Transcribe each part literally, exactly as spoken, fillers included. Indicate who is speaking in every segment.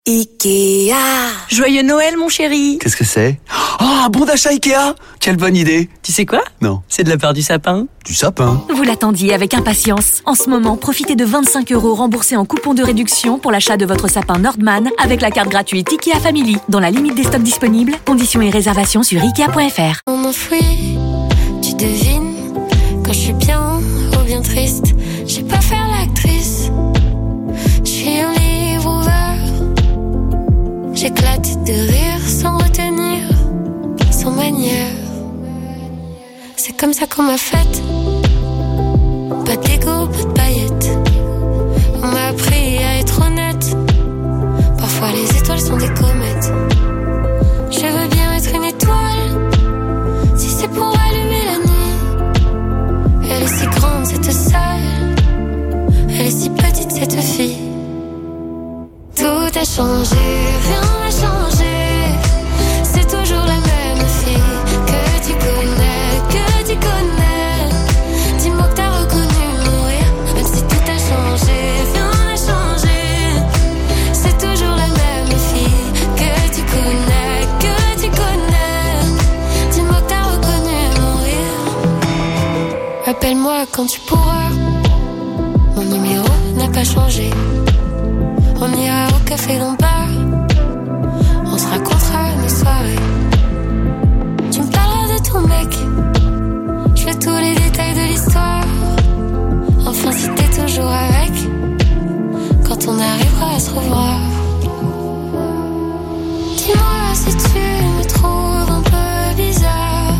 Speaker 1: Ikea. Joyeux Noël, mon chéri.
Speaker 2: Qu'est-ce que c'est ? Oh, un bon d'achat Ikea ! Quelle bonne idée !
Speaker 1: Tu sais quoi ?
Speaker 2: Non.
Speaker 1: C'est de la part du sapin.
Speaker 2: Du sapin ?
Speaker 3: Vous l'attendiez avec impatience. En ce moment, profitez de vingt-cinq euros remboursés en coupon de réduction pour l'achat de votre sapin Nordman avec la carte gratuite Ikea Family. Dans la limite des stocks disponibles, conditions et réservations sur ikea point f r.
Speaker 4: On m'enfuit, tu devines, quand je suis bien ou bien triste, je sais pas faire l'actrice. Je suis un livre ouvert, j'éclate de rire sans retenir, sans manière. C'est comme ça qu'on m'a faite. Pas d'égo, pas de paillettes. On m'a appris à être honnête. Parfois les étoiles sont des comètes. Je veux bien être une étoile, si c'est pour allumer la nuit. Elle est si grande cette salle, elle est si petite cette fille. Tout a changé, rien n'a changé. C'est toujours la même fille que tu connais, que tu connais. Dis-moi que t'as reconnu mon rire, même si tout a changé, rien n'a changé. C'est toujours la même fille que tu connais, que tu connais. Dis-moi que t'as reconnu mon rire. Appelle-moi quand tu pourras, mon numéro n'a pas changé. On ira au café Lombard, on se racontera nos soirées. Tu me parleras de ton mec, je veux tous les détails de l'histoire. Enfin si t'es toujours avec, quand on arrivera à se revoir. Dis-moi si tu me trouves un peu bizarre,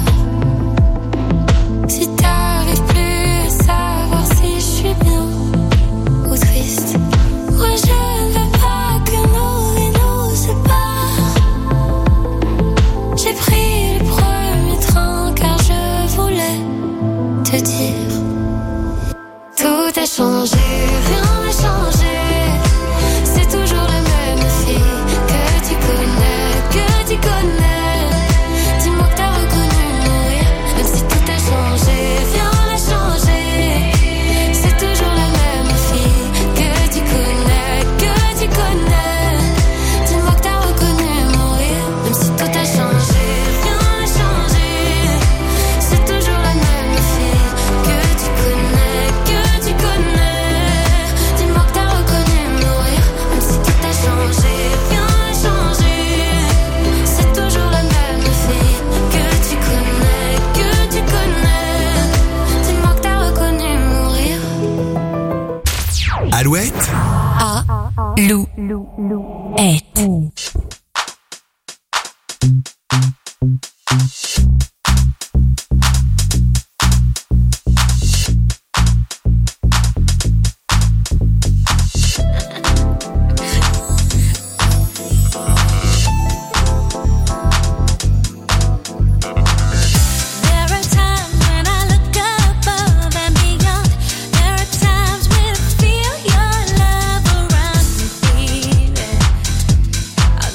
Speaker 4: si t'arrives plus à savoir si je suis bien ou triste. Moi je ne veux pas que nos vies nous séparent. J'ai pris le premier train car je voulais te dire. Tout a changé, rien n'a changé. C'est toujours la même fille que tu connais, que tu connais. Dis-moi que t'as reconnu mon rire, même si tout a changé, rien n'a changé. C'est toujours la même fille que tu connais, que tu connais. Dis-moi que t'as reconnu mon rire, même si tout a changé, rien n'a changé. C'est toujours la même fille que tu connais, que tu connais. Dis-moi que t'as reconnu mon rire, même si tout a changé, rien n'a changé. C'est toujours la même fille que tu connais, que tu connais. Dis-moi que t'as reconnu mon rire.
Speaker 5: Alouette,
Speaker 3: A, Lou, est.
Speaker 4: There are times when I look above and beyond. There are times when I feel your love around me, baby. I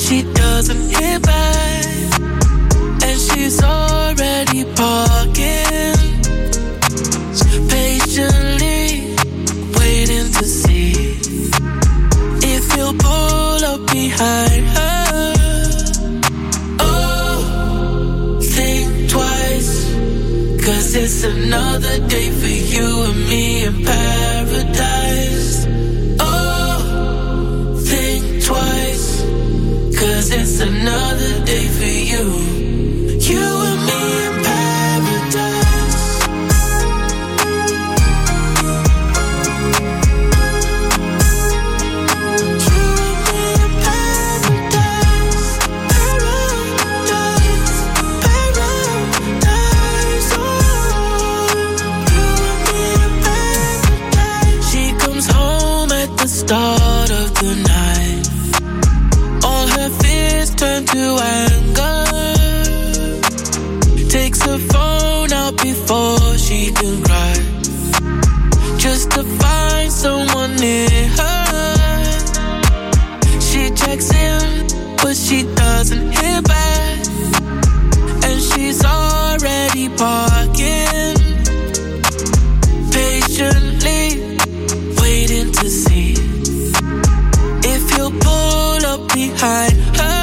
Speaker 5: she doesn't hear back, and she's already parking, patiently waiting to see if he'll pull up behind her. Oh, think twice, 'cause it's another day for you and me in paradise. Oh, think twice, 'cause it's another day for you, you and me in paradise. You and me in paradise, paradise, paradise. Oh, you and me in paradise. She comes home at the start of the night. All her fears turn to anger. Takes her phone out before she can cry, just to find someone near her. She checks in, but she doesn't hear back, and she's already parking, patiently waiting to see if he'll pull up behind her.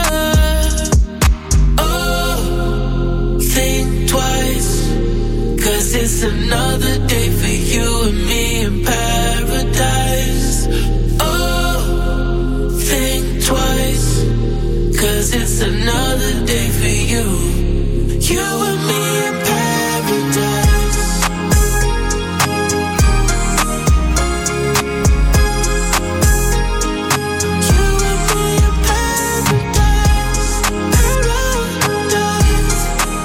Speaker 5: Oh, think twice, 'cause it's another day for you and me in paradise. Oh, think twice, 'cause it's another day for you, you and me in paradise. You and me in paradise, paradise,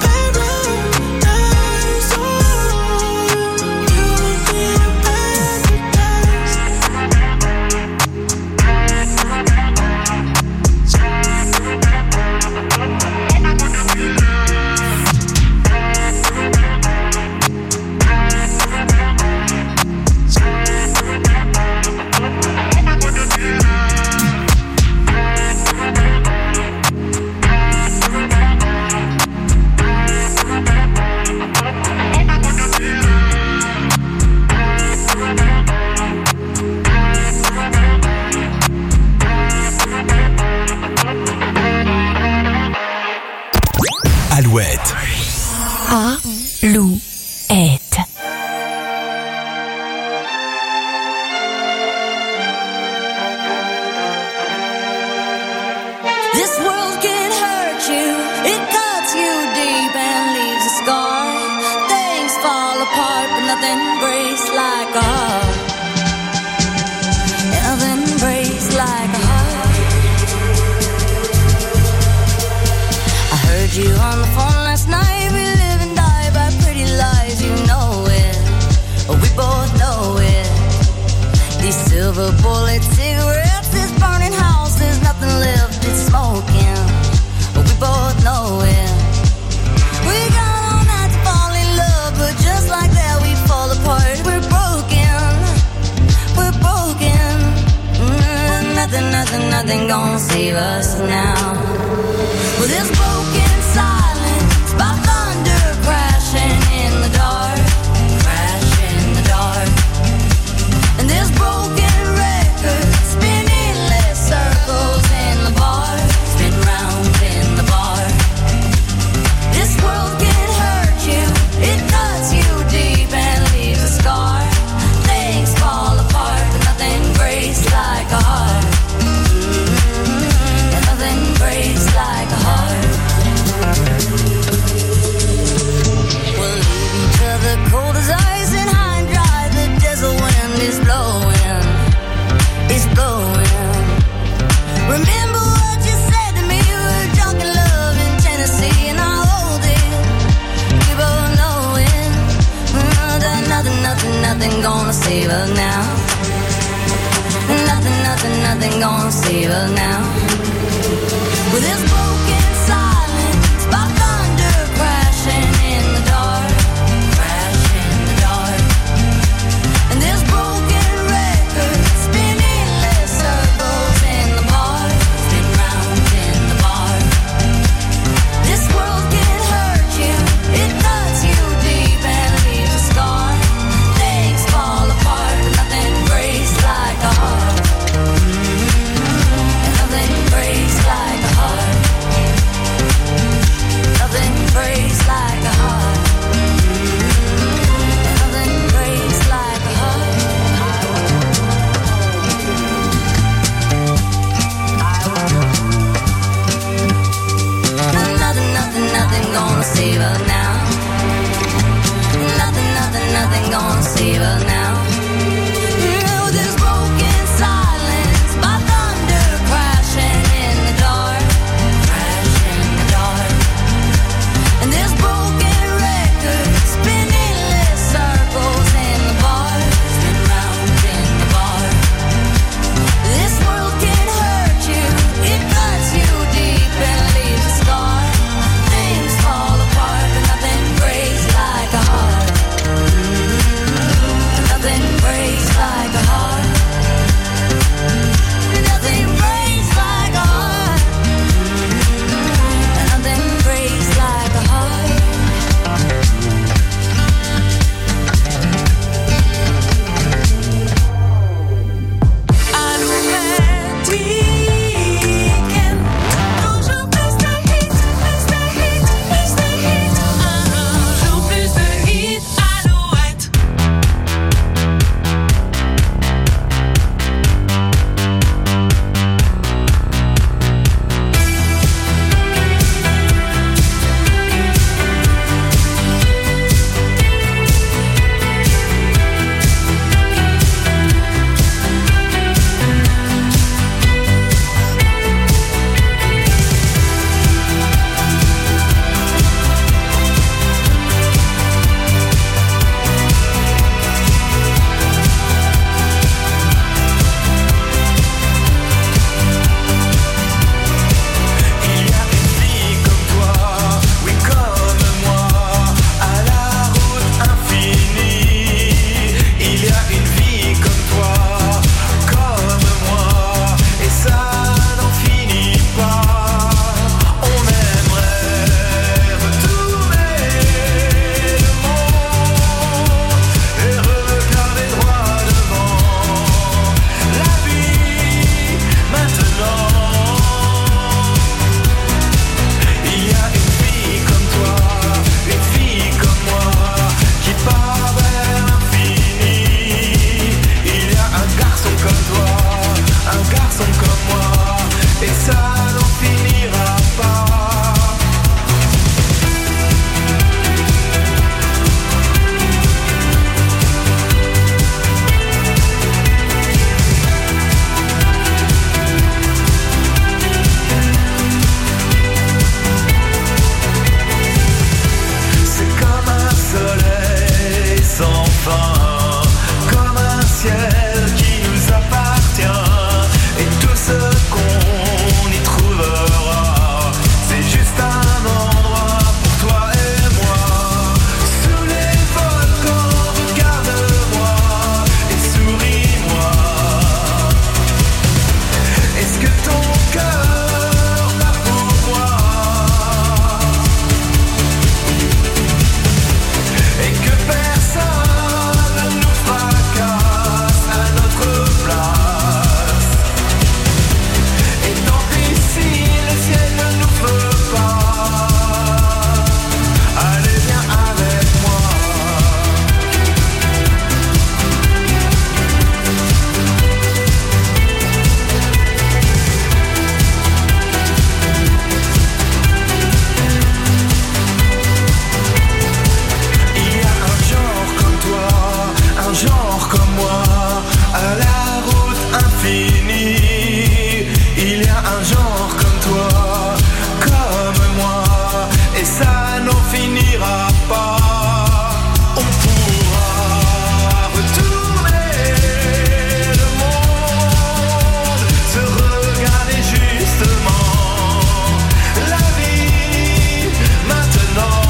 Speaker 5: paradise. Oh, you and me in paradise.
Speaker 6: Alouette.
Speaker 3: Alouette.
Speaker 7: This world can hurt you, it cuts you deep and leaves a scar. Things fall apart, but nothing breaks like a heart. Nothing breaks like a heart. I heard you on the phone last night. We live and die by pretty lies, you know it. We both know it. These silver bullet cigarettes, this burning house, there's nothing left, it's smoking. We both know it. We got all night to fall in love, but just like that we fall apart. We're broken, we're broken. Mm, nothing, nothing, nothing gonna save us now. Well, this broken silence by thunder crashing in the dark, crash in the dark. And this broken record spinning less circles in the bar, spin round in the bar. This world can hurt you, it cuts you deep and leaves a scar. Things fall apart, but nothing breaks like a heart. Mm-hmm. And nothing breaks like a heart. We'll leave each other cold as ice and high and dry. The desert wind is blowing, it's blowing. Remember what you said to me, we were drunk in love in Tennessee, and I hold it, we both know it. Mm, that nothing, nothing, nothing gonna save us now. Nothing, nothing, nothing gonna save us now. With this broken silence by thunder crashing in the dark, crash in the dark. And this broken record spinning less circles in the bar, spin round in the
Speaker 5: genre comme toi, comme moi, et ça n'en finira pas. On pourra retourner le monde, se regarder justement la vie maintenant.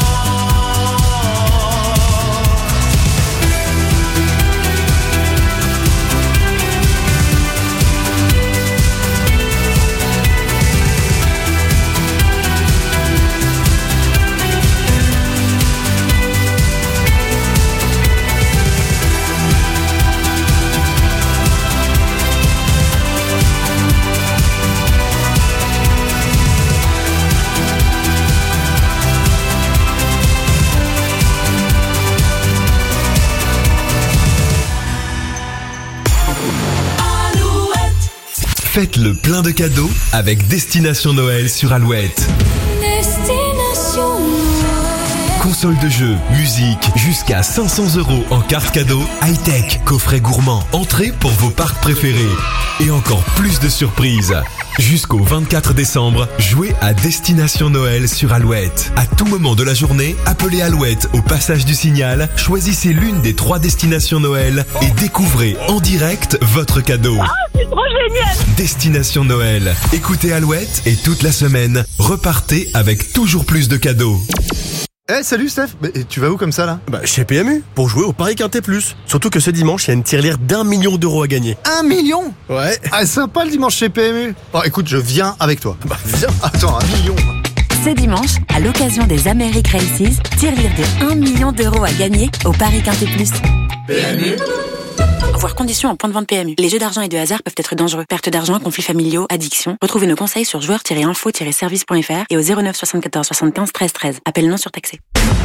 Speaker 6: Faites le plein de cadeaux avec Destination Noël sur Alouette.
Speaker 4: Destination Noël.
Speaker 6: Console de jeux, musique, jusqu'à cinq cents euros en carte cadeau, high-tech, coffret gourmand, entrée pour vos parcs préférés. Et encore plus de surprises. Jusqu'au vingt-quatre décembre, jouez à Destination Noël sur Alouette. À tout moment de la journée, appelez Alouette au passage du signal, choisissez l'une des trois destinations Noël et découvrez en direct votre cadeau.
Speaker 8: Ah, c'est trop génial!
Speaker 6: Destination Noël. Écoutez Alouette et toute la semaine, repartez avec toujours plus de cadeaux.
Speaker 9: Eh hey, salut Steph, mais tu vas où comme ça là?
Speaker 10: Bah chez P M U, pour jouer au Paris Quintet Plus. Surtout que ce dimanche, il y a une tirelire d'un million d'euros à gagner.
Speaker 9: Un million?
Speaker 10: Ouais.
Speaker 9: Ah sympa le dimanche chez P M U. Bon écoute, je viens avec toi.
Speaker 10: Bah viens.
Speaker 9: Attends, un million.
Speaker 3: Ce dimanche, à l'occasion des Amériques Races, tirelire de un million d'euros à gagner au Paris Quintet Plus.
Speaker 5: P M U.
Speaker 3: Voir conditions en point de vente P M U. Les jeux d'argent et de hasard peuvent être dangereux. Perte d'argent, conflits familiaux, addiction. Retrouvez nos conseils sur joueurs tiret info tiret service point f r et au zéro neuf soixante-quatorze soixante-quinze treize treize. Appel non surtaxé.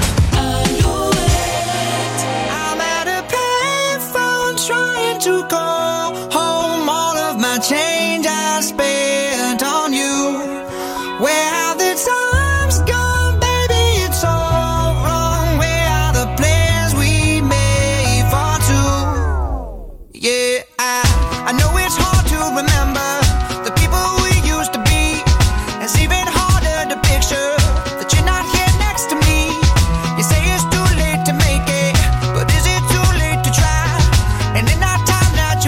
Speaker 5: Trying to call home all of my change I spent on you. Where have the times gone, baby? It's all wrong. Where are the plans we made for two? Yeah, I, I know it's hard to remember the people we used to be. It's even harder to picture that you're not here next to me. You say it's too late to make it, but is it too late to try? And in our time now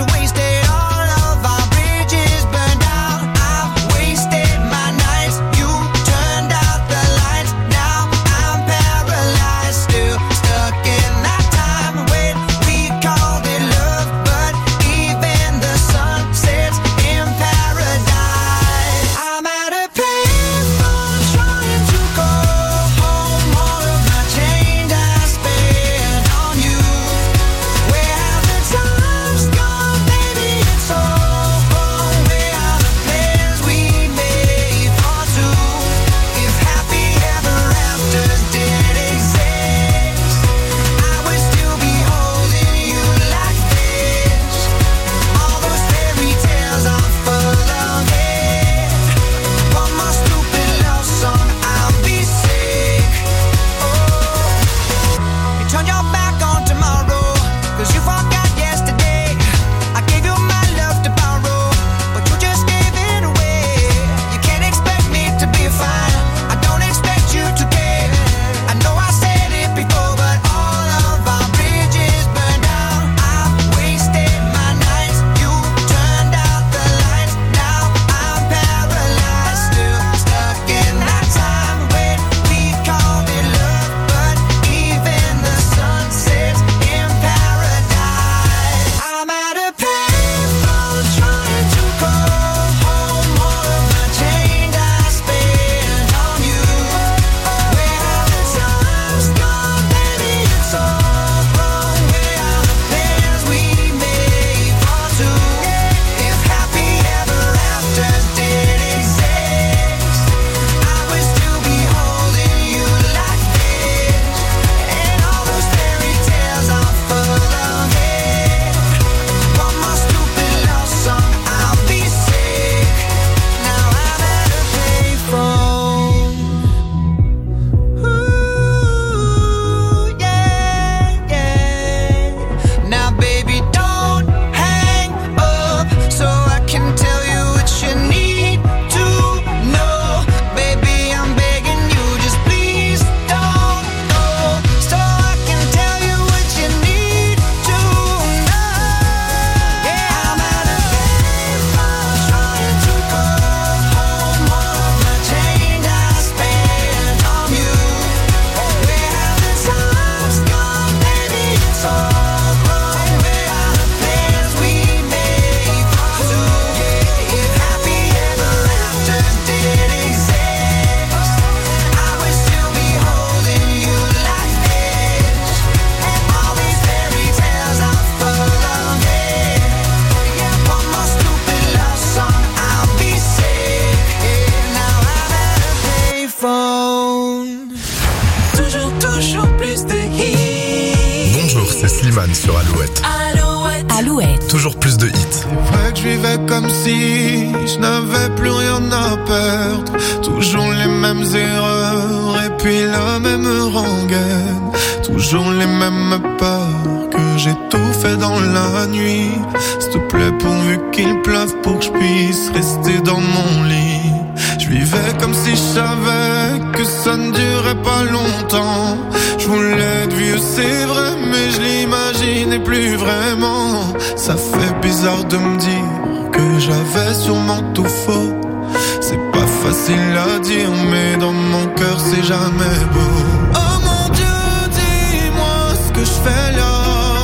Speaker 8: Slimane sur Alouette.
Speaker 3: Alouette. Alouette.
Speaker 8: Toujours plus de hits.
Speaker 11: C'est vrai que je vivais comme si je n'avais plus rien à perdre. Toujours les mêmes erreurs et puis la même rengaine. Toujours les mêmes peurs que j'ai tout fait dans la nuit. S'il te plaît, pourvu qu'il pleuve pour que je puisse rester dans mon lit. Je vivais comme si je savais que ça ne durait pas longtemps. Je voulais être vieux, c'est vrai, mais je l'imaginais plus vraiment. Ça fait bizarre de me dire que j'avais sûrement tout faux. C'est pas facile à dire, mais dans mon cœur c'est jamais beau. Oh mon Dieu, dis-moi ce que je fais là.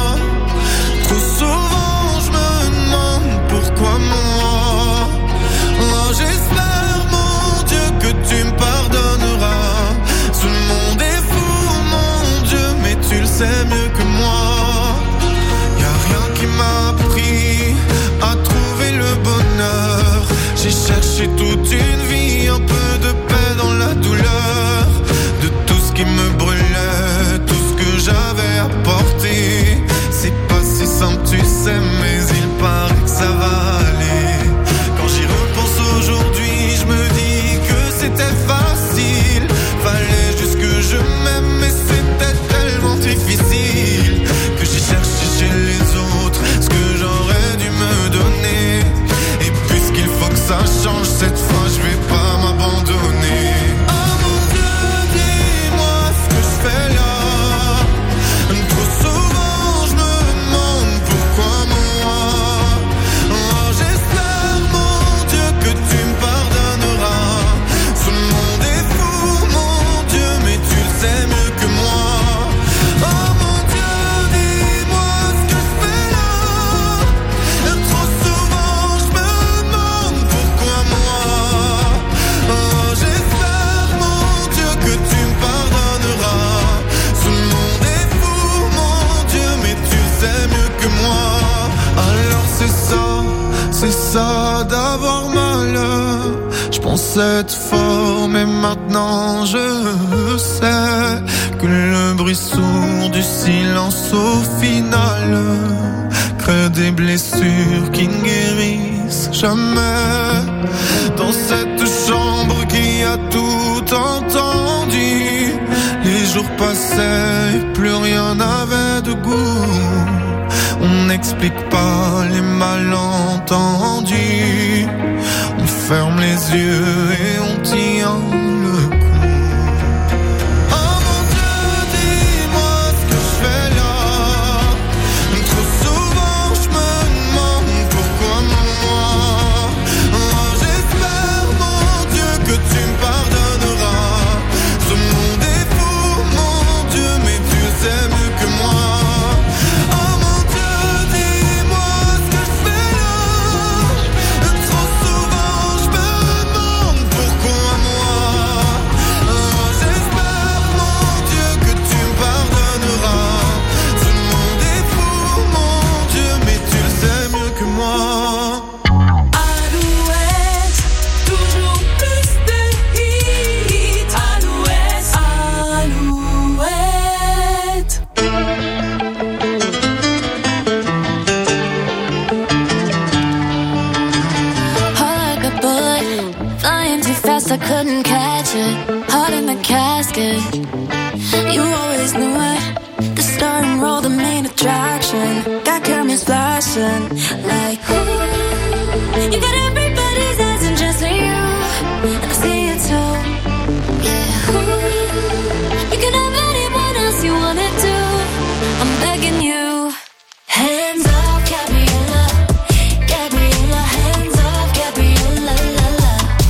Speaker 11: Trop souvent je me demande pourquoi moi. Oh, j'espère mon Dieu que tu me pardonneras. Ce monde est fou mon Dieu, mais tu le sais mieux que moi. Y'a rien qui m'a appris à trouver le bonheur. J'ai cherché toute une vie, un peu de paix dans la douleur. De tout ce qui me brûlait, tout ce que j'avais apporté. C'est pas si simple tu sais, mais il paraît que ça va aller. Quand j'y repense aujourd'hui, je me dis que c'était facile. Fallait juste que je m'aime, mais c'était tellement difficile. Que j'ai cherché chez les autres ce que j'aurais dû me donner. Et puisqu'il faut que ça change, cette fois je vais pas m'abandonner. Oh mon Dieu, dis-moi ce que je fais là. Trop souvent je me demande pourquoi moi. Oh, j'espère mon Dieu que tu me pardonneras. Ce monde est fou mon Dieu, mais tu le sais mieux que moi. Oh mon Dieu, dis-moi ce que je fais là. Trop souvent je me demande pourquoi moi. Oh, j'espère mon Dieu que tu me pardonneras. Ce monde est fou mon Dieu, mais tu le sais mieux que moi. Alors c'est ça, c'est ça d'avoir mal. Je pensais être fort, mais maintenant je sais que le bruit sourd du silence au final crée des blessures qui ne guérissent jamais. Dans cette chambre qui a tout entendu, les jours passaient et plus rien n'avait de goût. On n'explique pas les malentendus. On ferme les yeux et on tient le coup. Oh mon Dieu, dis-moi ce que je fais là. Trop souvent je me demande pourquoi moi. Oh, j'espère mon Dieu que tu me pardonneras. Ce monde est fou mon Dieu, mais tu le sais mieux que moi.
Speaker 4: I couldn't catch it, heart in the casket. You always knew it, the star and roll, the main attraction. Got cameras flashing, like ooh. You got everybody's eyes and just for you, and I see it too. Yeah, ooh. You can have anyone else you wanted to. I'm begging you, hands off, Gabriella, Gabriella, hands off, Gabriella, la la.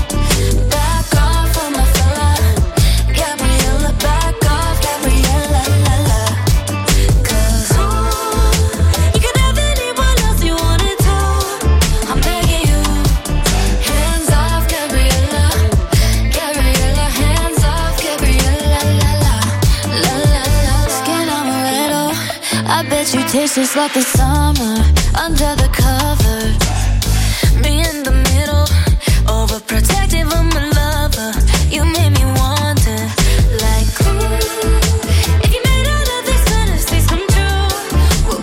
Speaker 12: You taste just like the summer under the covers. Me in the middle, overprotective of my lover. You made me wonder, like, ooh, if you made all of these fantasies come true, what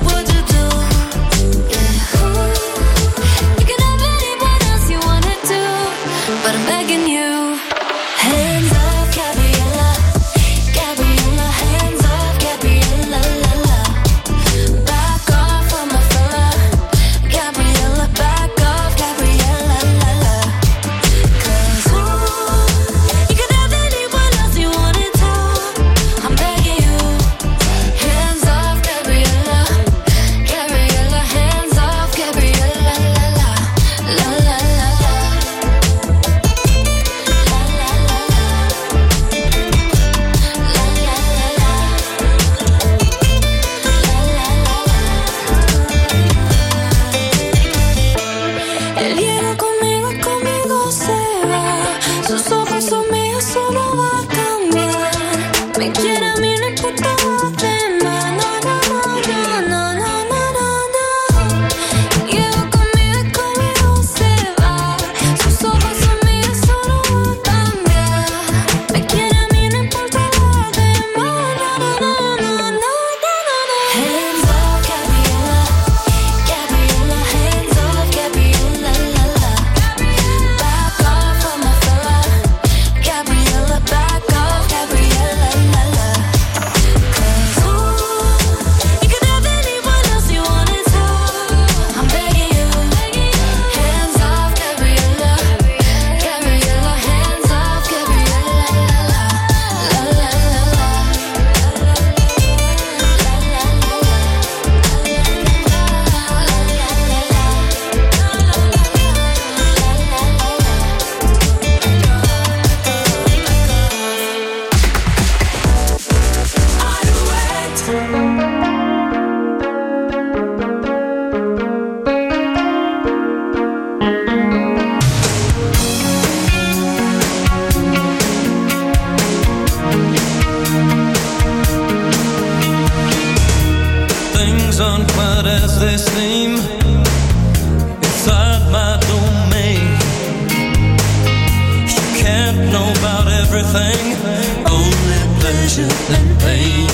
Speaker 4: begging you. Hands off, Gabriella. Gabriella, hands off, Gabriella, la la. Back off of my fella. Gabriella, back off, Gabriella, la la. Cause ooh, you could have anyone else you wanted to. I'm begging you. Hands off, Gabriella. Gabriella, hands off, Gabriella, la la. La la la la. Él llega conmigo y conmigo se va. Sus ojos son míos, solo va a cambiar. Me quiere a mí, no importa lo demás. No, no, no, no, no, no, no, no. Llega conmigo y conmigo se va. Sus ojos son míos, solo va a cambiar. Me quiere a mí, no importa lo demás. No, no, no, no, no, no, no. Hands off, Gabriella. Gabriella, hands off, Gabriella, la la. Back off of my fella. Gabriella, back off, Gabriella, la la. Cause ooh, you could have anyone else you wanted to. I'm begging you. Hands off, Gabriella. Gabriella, hands off, Gabriella, la la. La la la la.
Speaker 8: Things aren't quite as they seem inside my domain. You can't know about everything, only pleasure and pain.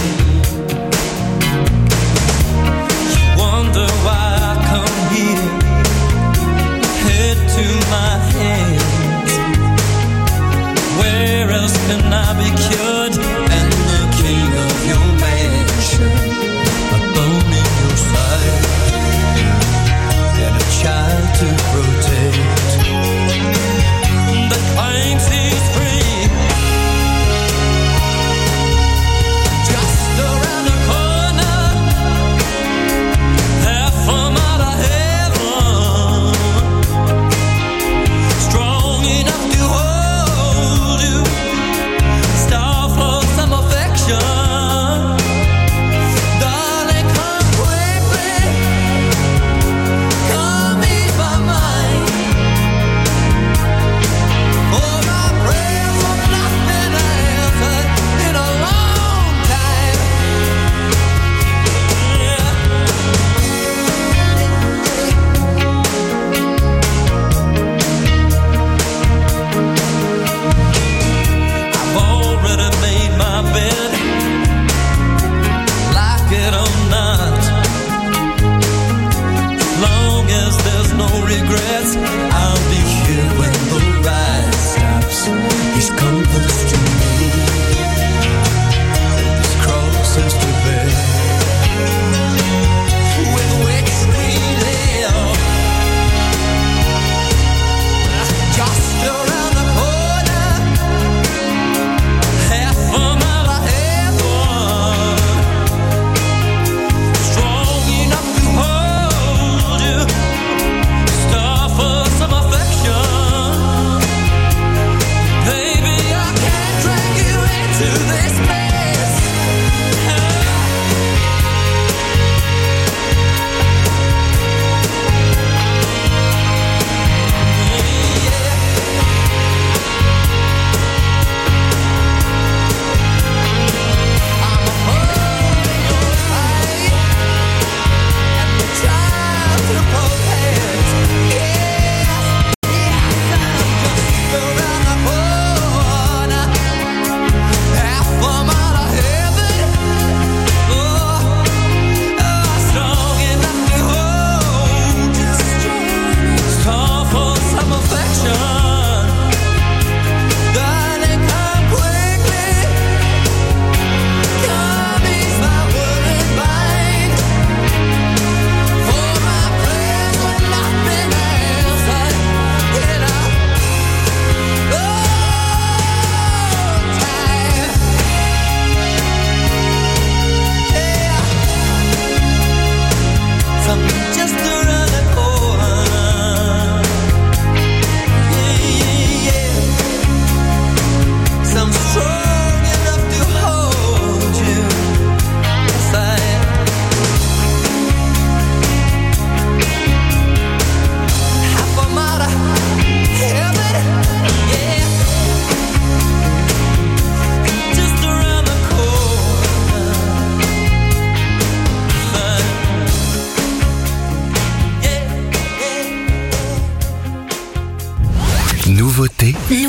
Speaker 8: You wonder why I come here, head to my hands. Where else can I be cured and the king of your mansion? A bone in your side and a child to protect that claims he's free. Just around the corner, half from out of heaven, strong enough to hold you, star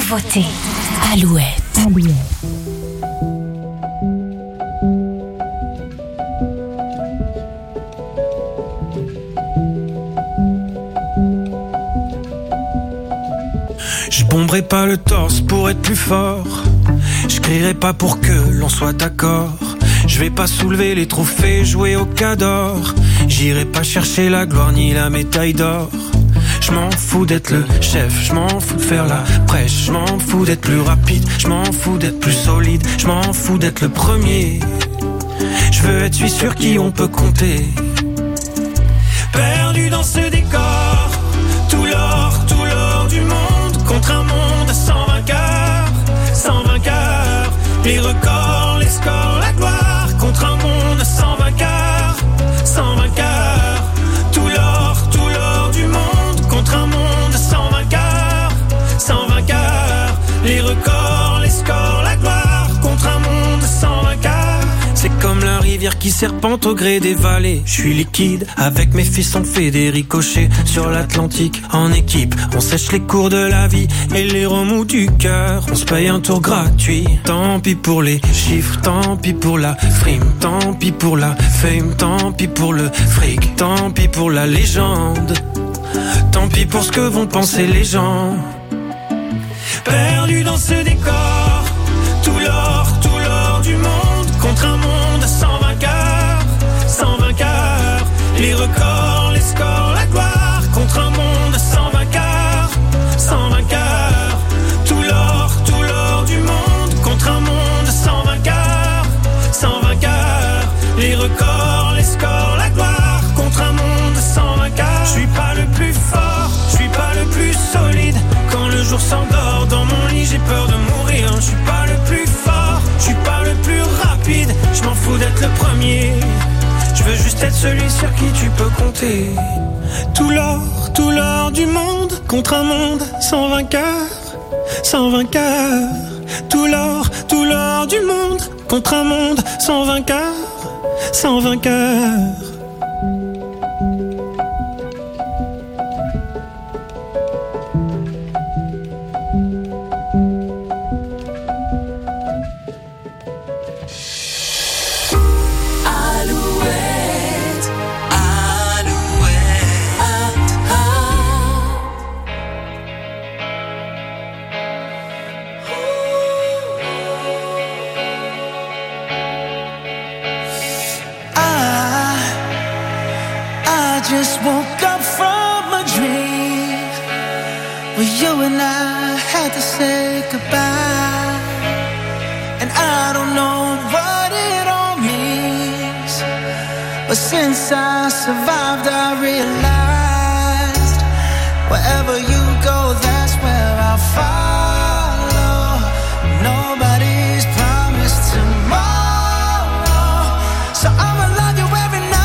Speaker 3: Nouveauté. Alouette. Alouette.
Speaker 13: Je bomberai pas le torse pour être plus fort. Je crierai pas pour que l'on soit d'accord. Je vais pas soulever les trophées, jouer au cador. J'irai pas chercher la gloire ni la médaille d'or. Je m'en fous d'être le chef, je m'en fous de faire la prêche. Je m'en fous d'être plus rapide, je m'en fous d'être plus solide. Je m'en fous d'être le premier. Je veux être celui sur qui on peut compter. Perdu dans ce décor, tout l'or, tout l'or du monde. Contre un monde sans vainqueur, sans vainqueur. Les records, les scores, la gloire. Contre un monde sans vainqueur, sans vainqueur. Tout l'or, tout l'or du monde. Contre un monde sans vainqueur, sans vainqueur. Les records, les scores, la gloire. Contre un monde sans vainqueur. C'est comme la rivière qui serpente au gré des vallées. Je suis liquide, avec mes fils on fait des ricochets. Sur l'Atlantique, en équipe, on sèche les cours de la vie et les remous du cœur. On se paye un tour gratuit. Tant pis pour les chiffres, tant pis pour la frime. Tant pis pour la fame, tant pis pour le fric. Tant pis pour la légende. Tant pis pour ce que vont penser les gens. Perdu dans ce décor, tout l'or, tout l'or du monde. Contre un monde sans vainqueur, sans vainqueur. Les records, les scores, la gloire. Contre un monde sans vainqueur, sans vainqueur. Tout l'or, tout l'or du monde. Contre un monde sans vainqueur, sans vainqueur. Les records, les scores, la gloire. Contre un monde sans vainqueur. Je suis pas le plus fort, je suis pas le plus solide. Quand le jour s'endort dans mon lit, j'ai peur de mourir. Je suis pas le plus fort, je suis pas le plus rapide. Je m'en fous d'être le premier. Je veux juste être celui sur qui tu peux compter. Tout l'or, tout l'or du monde. Contre un monde sans vainqueur, sans vainqueur. Tout l'or, tout l'or du monde. Contre un monde sans vainqueur, sans vainqueur.
Speaker 14: Just woke up from a dream where you and I had to say goodbye. And I don't know what it all means, but since I survived I realized wherever you go, that's where I'll follow. Nobody's promised tomorrow, so I'ma love you every night.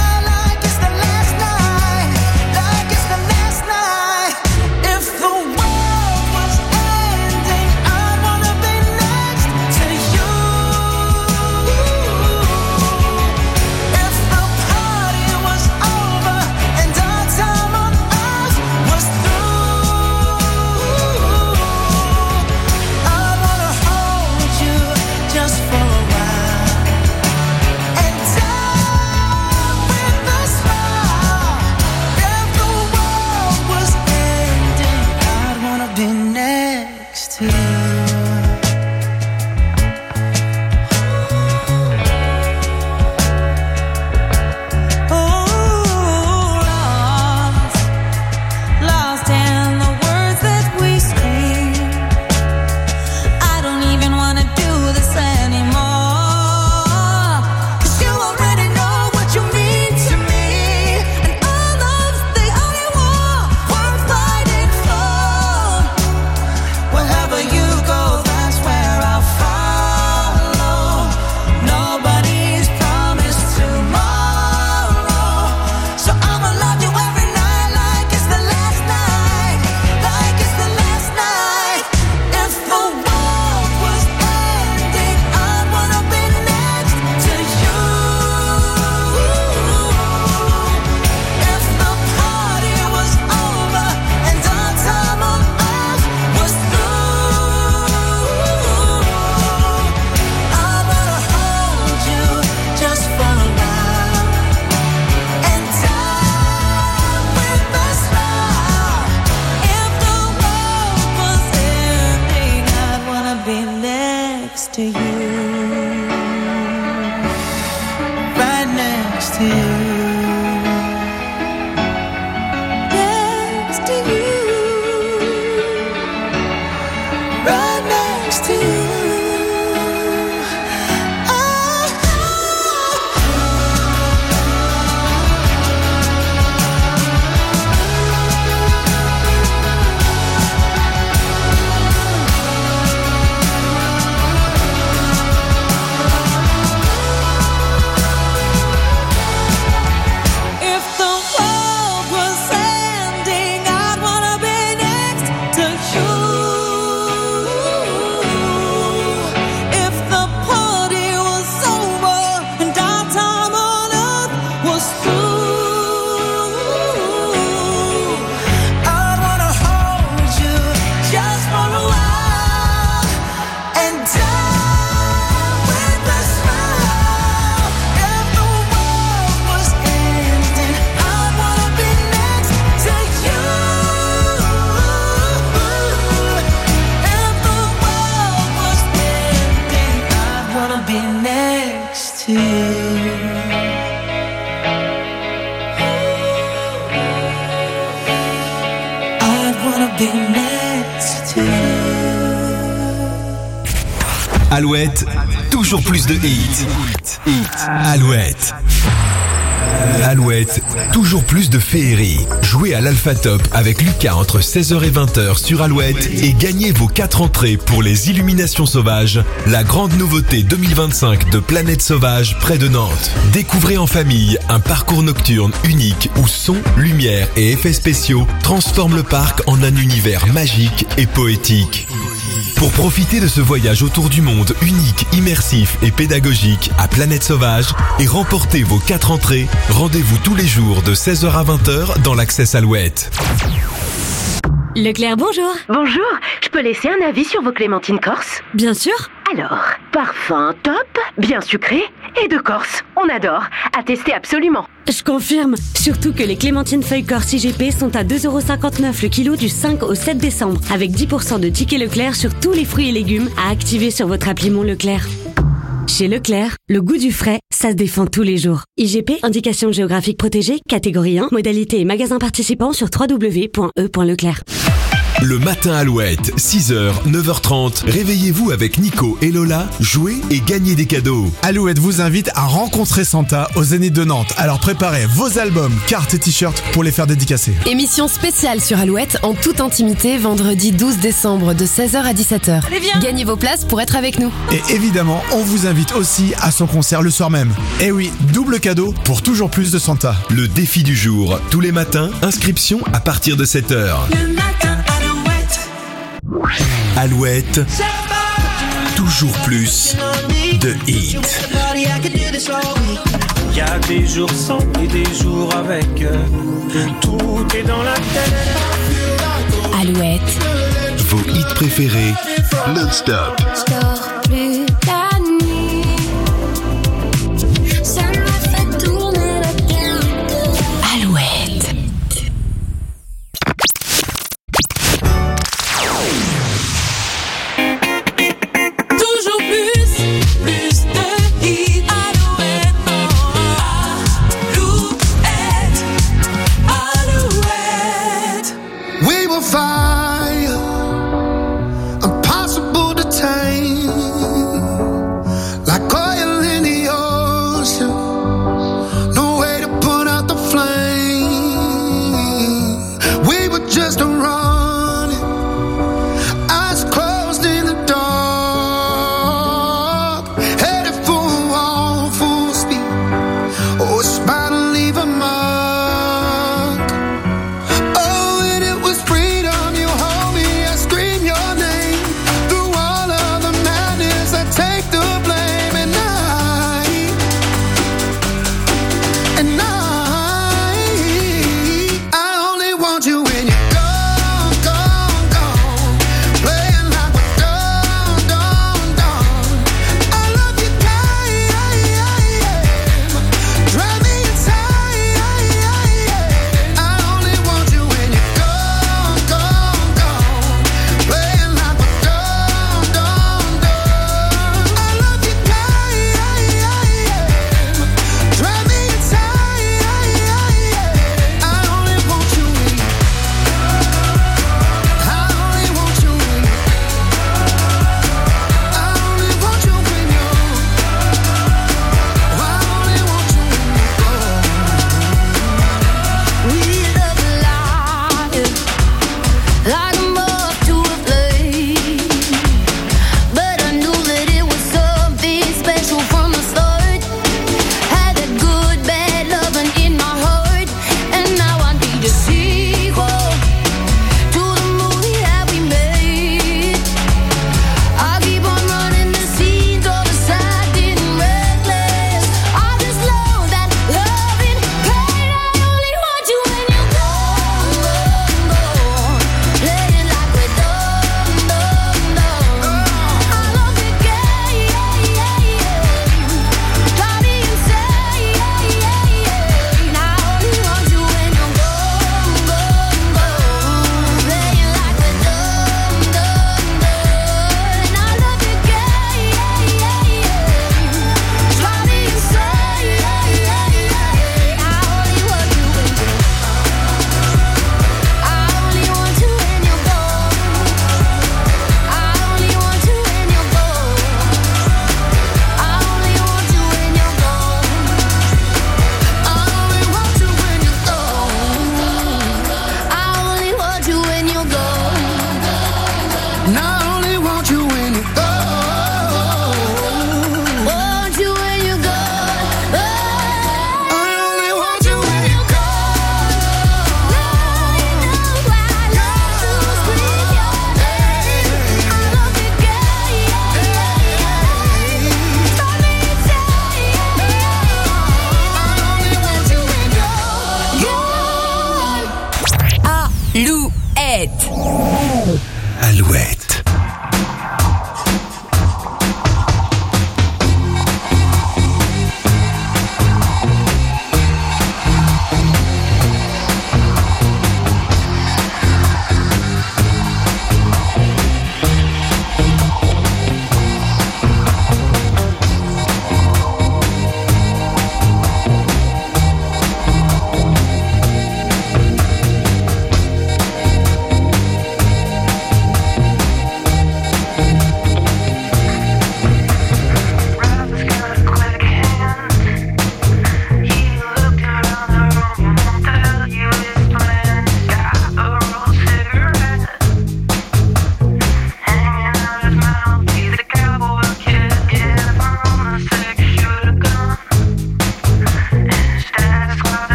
Speaker 14: to you, right next to you.
Speaker 6: Alouette, toujours plus de hits. Alouette. Alouette, toujours plus de féerie. Jouez à l'Alpha Top avec Lucas entre seize heures et vingt heures sur Alouette et gagnez vos quatre entrées pour les Illuminations Sauvages, la grande nouveauté deux mille vingt-cinq de Planète Sauvage près de Nantes. Découvrez en famille un parcours nocturne unique où son, lumière et effets spéciaux transforment le parc en un univers magique et poétique. Pour profiter de ce voyage autour du monde unique, immersif et pédagogique à Planète Sauvage et remporter vos quatre entrées, rendez-vous tous les jours de seize heures à vingt heures dans l'Access Alouette.
Speaker 15: Leclerc, bonjour.
Speaker 16: Bonjour, je peux laisser un avis sur vos clémentines corse?
Speaker 15: Bien sûr.
Speaker 16: Alors, parfum top, bien sucré et de Corse. On adore. À tester absolument.
Speaker 15: Je confirme. Surtout que les clémentines feuilles corse I G P sont à deux euros cinquante-neuf le kilo du cinq au sept décembre, avec dix pour cent de tickets Leclerc sur tous les fruits et légumes à activer sur votre appli Mon Leclerc. Chez Leclerc, le goût du frais, ça se défend tous les jours. I G P, indication géographique protégée, catégorie un, modalité et magasin participant sur w w w point e point leclerc.
Speaker 6: Le matin Alouette, six heures, neuf heures trente. Réveillez-vous avec Nico et Lola, jouez et gagnez des cadeaux.
Speaker 17: Alouette vous invite à rencontrer Santa au Zénith de Nantes. Alors préparez vos albums, cartes et t-shirts pour les faire dédicacer.
Speaker 18: Émission spéciale sur Alouette en toute intimité vendredi douze décembre de seize heures à dix-sept heures.
Speaker 15: Allez, viens.
Speaker 18: Gagnez vos places pour être avec nous.
Speaker 17: Et évidemment, on vous invite aussi à son concert le soir même. Et oui, double cadeau pour toujours plus de Santa.
Speaker 6: Le défi du jour, tous les matins, inscription à partir de sept heures.
Speaker 14: Le matin,
Speaker 6: Alouette, toujours plus de hits.
Speaker 13: Y a des jours sans et des jours avec. Tout est dans la tête.
Speaker 18: Alouette.
Speaker 6: Vos hits préférés non-stop.
Speaker 12: Plus la nuit, ça me fait tourner la tête.
Speaker 18: Alouette.
Speaker 14: toujours plus, plus de hits. Alouette, Alouette, Alouette.
Speaker 11: We will fire, impossible to tame.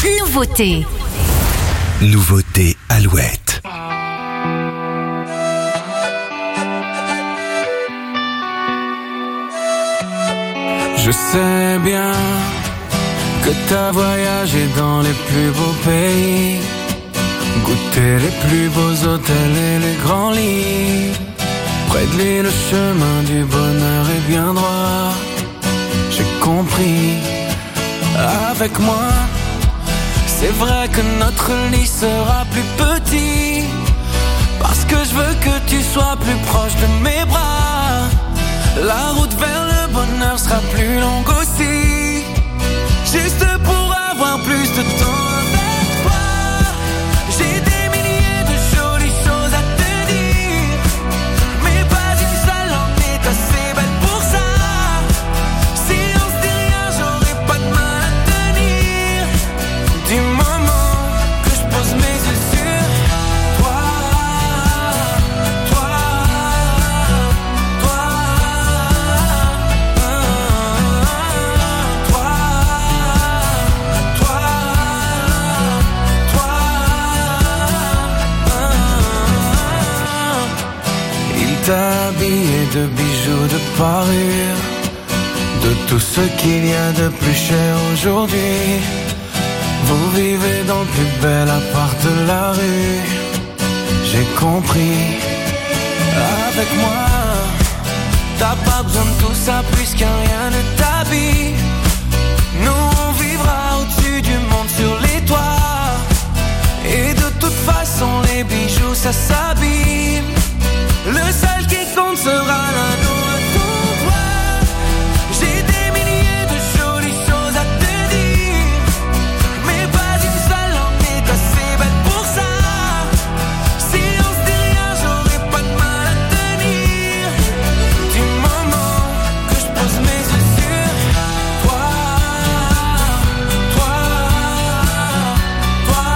Speaker 3: Nouveauté.
Speaker 6: Nouveauté Alouette.
Speaker 5: Je sais bien que t'as voyagé dans les plus beaux pays, goûté les plus beaux hôtels et les grands lits. Près de lui le chemin du bonheur est bien droit. J'ai compris, avec moi, c'est vrai que notre lit sera plus petit, parce que je veux que tu sois plus proche de mes bras. La route vers le bonheur sera plus longue aussi, juste pour avoir plus de temps avec toi. J'ai des milliers de jolies choses à te dire, mais pas une seule en est assez belle pour ça. Si on se dit rien, j'aurais pas de mal à tenir, du moment que je pose mes yeux sur toi. Toi, toi, t'as habillé de bijoux, de parures, de tout ce qu'il y a de plus cher aujourd'hui. Vous vivez dans le plus bel appart de la rue. J'ai compris, avec moi, t'as pas besoin de tout ça puisque rien ne t'habille. Nous on vivra au-dessus du monde sur les toits, et de toute façon les bijoux ça s'abîme. Le seul qui compte sera l'anneau à ton doigt. J'ai des milliers de jolies choses à te dire, mais pas une seule en est assez belle pour ça. Si on se dit rien, j'aurais pas de mal à tenir, du moment que je pose mes yeux sur toi. Toi, toi,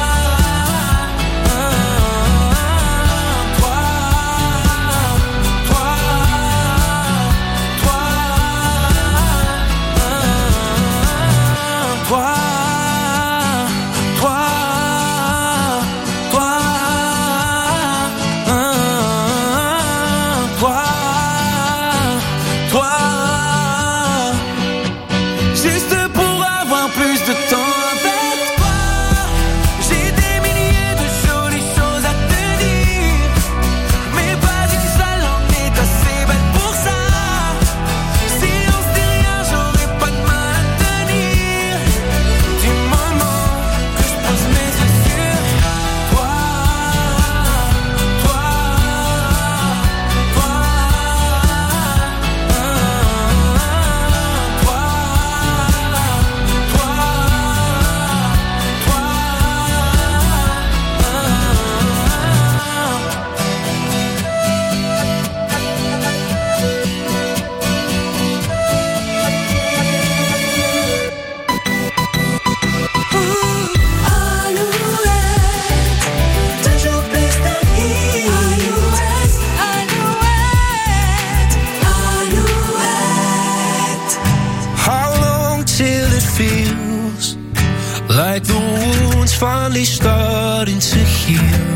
Speaker 13: like the wounds finally starting to heal.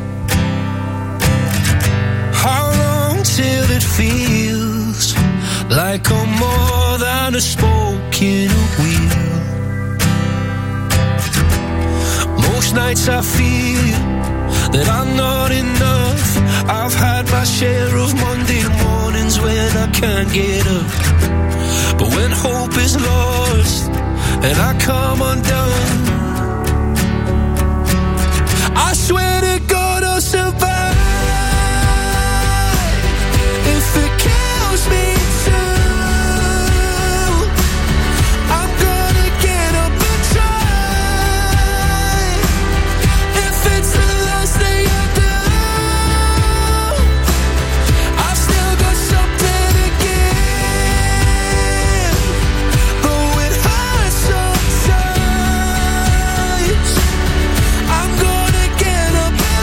Speaker 13: How long till it feels like I'm more than a spoken wheel? Most nights I feel that I'm not enough. I've had my share of Monday mornings when I can't get up, but when hope is lost and I come undone, I swear to God I'll survive. If it kills me too, I'm gonna get up and try. If it's the last thing I do, I've still got something to give. Though it hurts sometimes, I'm gonna get up and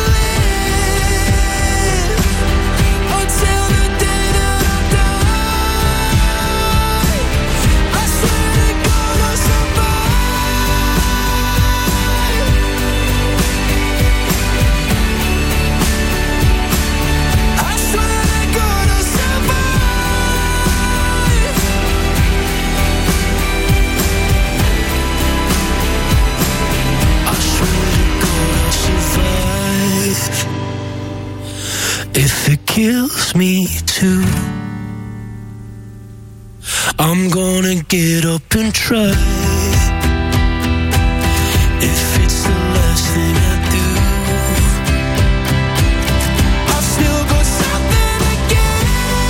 Speaker 5: kills me too. I'm gonna get up and try. If it's the last thing I do, I've still got something to give,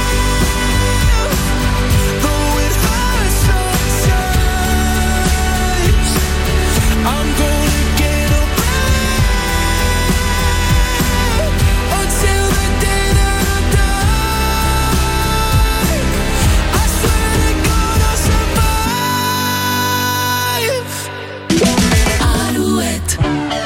Speaker 5: though it hurts sometimes. I'm gonna get up until the day that I die. I swear to God I'll survive. Alouette.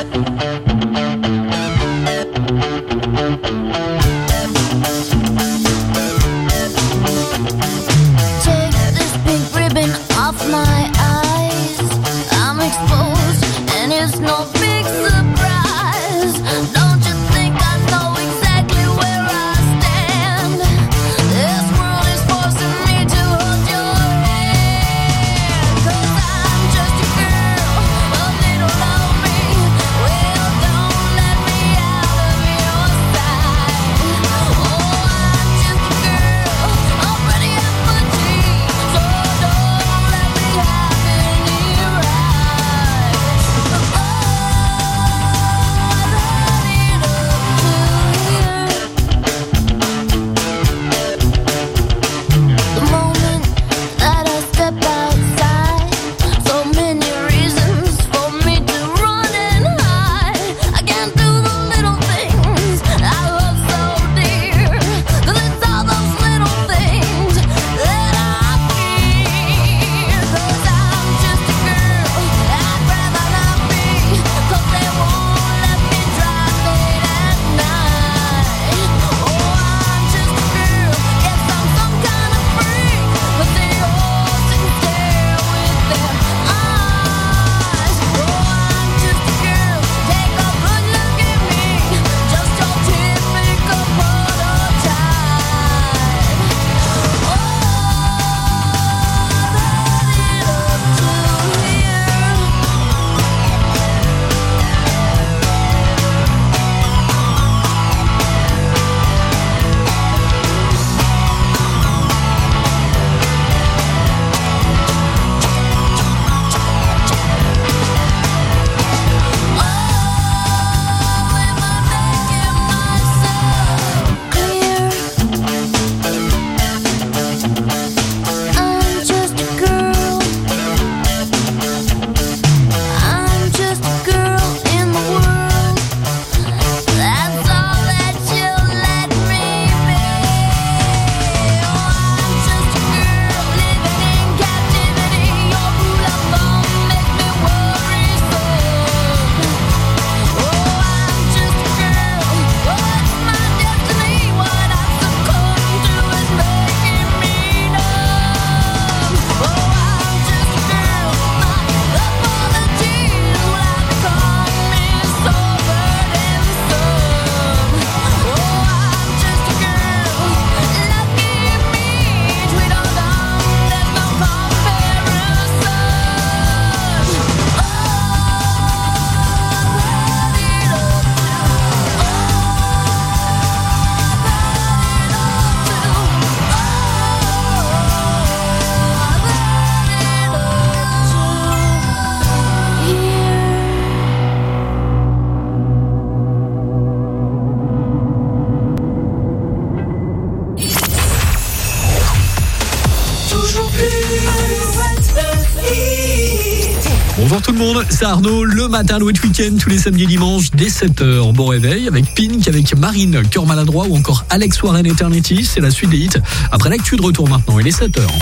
Speaker 12: Take this pink ribbon off my eyes. I'm exposed, and it's no big surprise. Don't you think I know exactly where I stand? This world is forcing me to hold your hand. 'Cause I'm just a girl, a little lonely. Well, don't let me out of your sight. Oh, I'm just a girl, already at my dreams. So don't let me have any rights. Oh, the moment that I step outside, so many reasons for me to run and hide. I can't do the little things I love so dear, 'cause it's all those little things that I fear. 'Cause I'm just a girl, I'd rather not be, 'cause they won't let me drive late at night. Oh, I'm just a girl, yes, I'm some kind of freak, but they all sit and stare with their eyes. Oh, I'm just a girl, take a good look at me, just your typical prototype. Oh, I'm just a girl. I'm just a girl in the world. That's all that you'll let me be. Oh, I'm just a girl living in captivity. Your rule of law makes me worrisome. Oh, I'm just a girl. What's my destiny? What I've succumbed to is making me numb. Oh, I'm just a girl. My apologies will have become me so burdensome. Oh, I'm just a girl. Lucky me, sweet or dumb, there's no comparison. Oh,
Speaker 5: toujours plus.
Speaker 19: Bonjour tout le monde, c'est Arnaud, le matin Alouette Week-end, tous les samedis et dimanches dès sept heures. Bon réveil avec Pink, avec Marine, Cœur Maladroit ou encore Alex Warren Eternity. C'est la suite des hits. Après l'actu de retour maintenant, il est sept heures.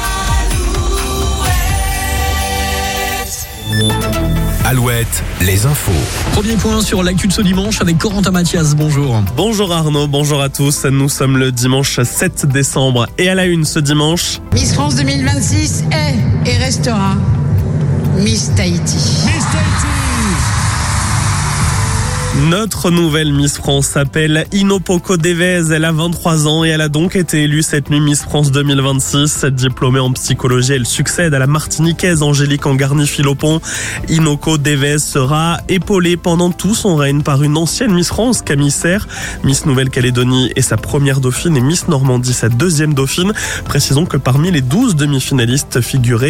Speaker 6: Alouette, les infos.
Speaker 19: Premier point sur l'actu de ce dimanche avec Corentin Mathias, bonjour.
Speaker 10: Bonjour Arnaud, bonjour à tous. Nous sommes le dimanche sept décembre et à la une ce dimanche.
Speaker 20: Miss France deux mille vingt-six est et restera Miss Tahiti. Miss Tahiti.
Speaker 10: Notre nouvelle Miss France s'appelle Inopoko Devez. Elle a vingt-trois ans et elle a donc été élue cette nuit Miss France deux mille vingt-six. Diplômée en psychologie, elle succède à la martiniquaise Angélique Angarny-Philopon. Inoko Devez sera épaulée pendant tout son règne par une ancienne Miss France, Camille Serre. Miss Nouvelle-Calédonie est sa première dauphine et Miss Normandie sa deuxième dauphine. Précisons que parmi les douze demi-finalistes figuraient